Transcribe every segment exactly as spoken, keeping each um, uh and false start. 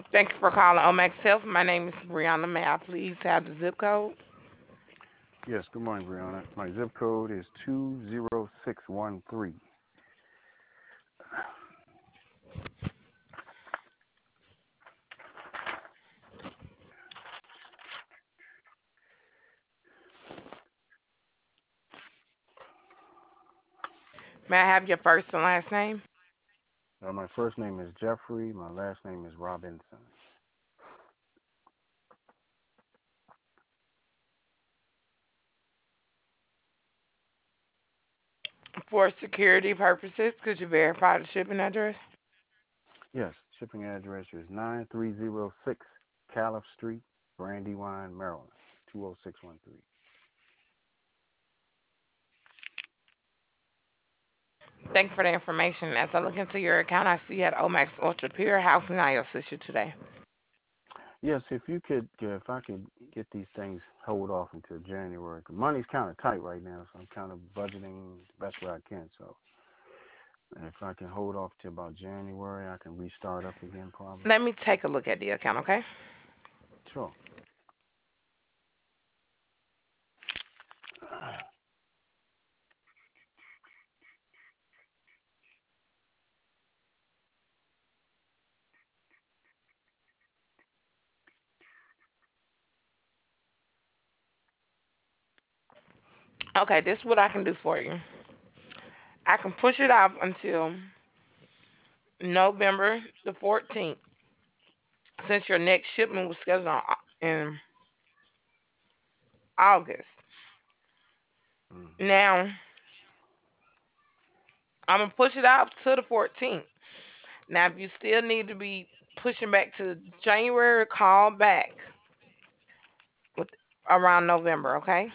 Thank you for calling Omax Health. My name is Brianna. May I please have the zip code? Yes, good morning, Brianna. My zip code is two zero six one three. May I have your first and last name? Uh, my first name is Jeffrey. My last name is Robinson. For security purposes, could you verify the shipping address? Yes, shipping address is nine three zero six Calif Street, Brandywine, Maryland, two zero six one three. Thank you for the information. As I look into your account, I see you at Omax Ultra Pure. How can I assist you today? Yes, if you could, uh, if I could get these things hold off until January. The money's kind of tight right now, so I'm kind of budgeting the best way I can. So if I can hold off till about January, I can restart up again probably. Let me take a look at the account, okay? Sure. Okay, this is what I can do for you. I can push it off until November the fourteenth, since your next shipment was scheduled on, in August. Hmm. Now, I'm going to push it out to the fourteenth. Now, if you still need to be pushing back to January, call back with around November, okay?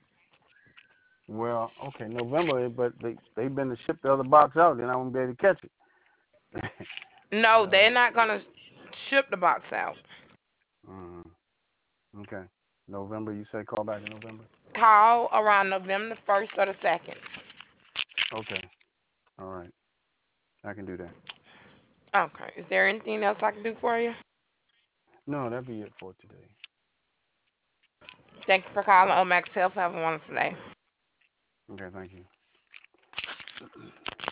Well, okay, November, but they they've been to ship the other box out, then I won't be able to catch it. No, they're uh, not gonna ship the box out. mm, okay, November. You say call back in November. Call around November the first or the second. Okay, all right, I can do that. Okay. Is there anything else I can do for you? No, that'd be it for today. Thank you for calling Omax Health. Have a wonderful day. Okay, thank you.